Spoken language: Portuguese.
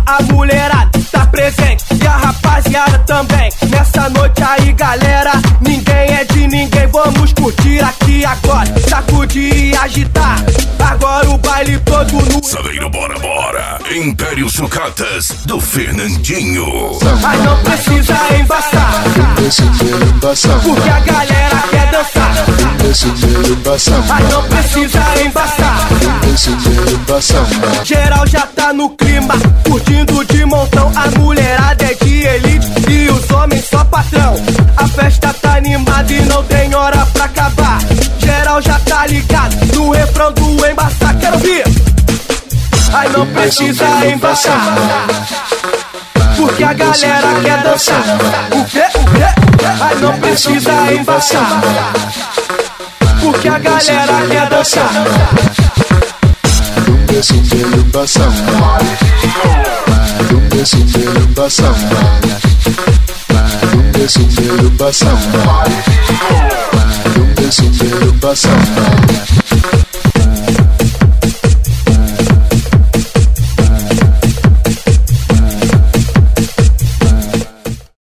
a mulherada tá presente e a rapaziada também. Nessa noite aí, galera, ninguém é de ninguém. Vamos curtir aqui agora, sacudir e agitar. Agora o baile todo no Saveiro, bora, bora. Império Sucatas do Fernandinho. Mas não precisa embaçar, porque a galera quer dançar. Mas não precisa embaçar, geral já tá no clima, curtindo de montão. A mulherada é de elite e os homens só patrão. A festa tá animada e não tem hora pra acabar. Geral já tá ligado no refrão do embaçar. Quero ouvir. Aí não precisa embaçar, porque a galera quer dançar. O quê? O quê? Aí não precisa embaçar, porque a galera quer dançar. Embaçar.